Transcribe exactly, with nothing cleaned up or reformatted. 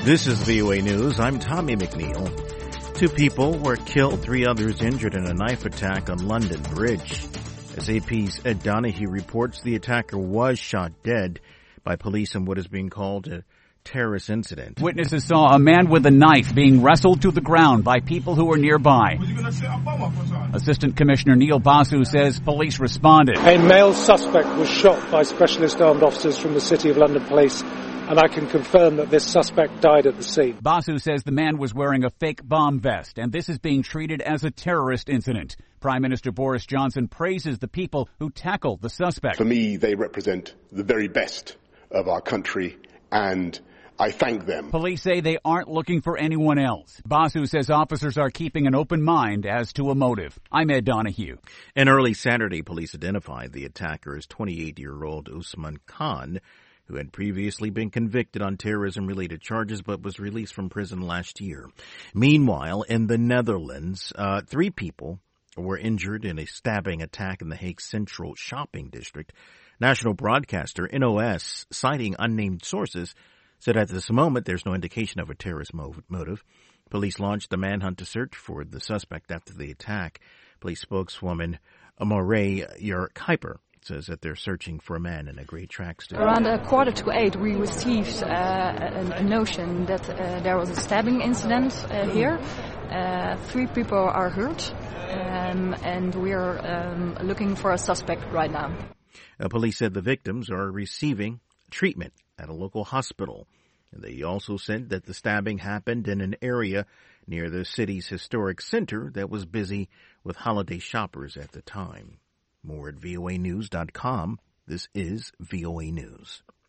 This is V O A News. I'm Tommy McNeil. Two people were killed, three others injured in a knife attack on London Bridge. As A P's Ed Donahue reports, the attacker was shot dead by police in what is being called a terrorist incident. Witnesses saw a man with a knife being wrestled to the ground by people who were nearby. Assistant Commissioner Neil Basu says police responded. A male suspect was shot by specialist armed officers from the City of London Police, and I can confirm that this suspect died at the scene. Basu says the man was wearing a fake bomb vest, and this is being treated as a terrorist incident. Prime Minister Boris Johnson praises the people who tackled the suspect. For me, they represent the very best of our country, and I thank them. Police say they aren't looking for anyone else. Basu says officers are keeping an open mind as to a motive. I'm Ed Donahue. And early Saturday, police identified the attacker as twenty-eight-year-old Usman Khan, who had previously been convicted on terrorism-related charges but was released from prison last year. Meanwhile, in the Netherlands, uh, three people were injured in a stabbing attack in the Hague Central shopping district. National broadcaster N O S, citing unnamed sources, said at this moment there's no indication of a terrorist motive. Police launched a manhunt to search for the suspect after the attack. Police spokeswoman Maureen Kuiper says that they're searching for a man in a grey tracksuit. Around a quarter to eight, we received uh, a, a notion that uh, there was a stabbing incident uh, here. Uh, three people are hurt, um, and we are um, looking for a suspect right now. Uh, police said the victims are receiving treatment at a local hospital. And they also said that the stabbing happened in an area near the city's historic center that was busy with holiday shoppers at the time. More at V O A news dot com. This is V O A News.